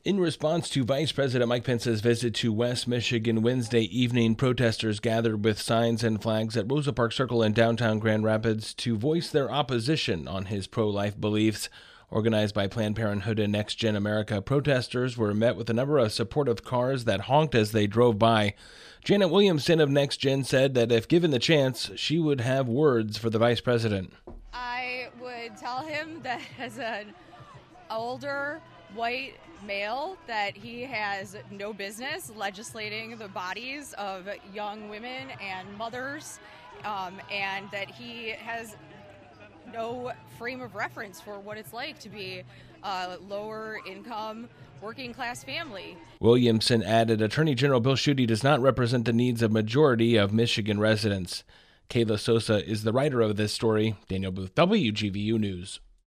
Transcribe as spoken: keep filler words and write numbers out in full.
In response to Vice President Mike Pence's visit to West Michigan Wednesday evening, protesters gathered with signs and flags at Rosa Parks Circle in downtown Grand Rapids to voice their opposition on his pro-life beliefs. Organized by Planned Parenthood and Next Gen America, protesters were met with a number of supportive cars that honked as they drove by. Janet Williamson of Next Gen said that if given the chance, she would have words for the vice president. I would tell him that as an older white male that he has no business legislating the bodies of young women and mothers, um, and that he has no frame of reference for what it's like to be a lower income working class family. Williamson added Attorney General Bill Schuette does not represent the needs of majority of Michigan residents. Kayla Sosa is the writer of this story. Daniel Booth, W G V U News.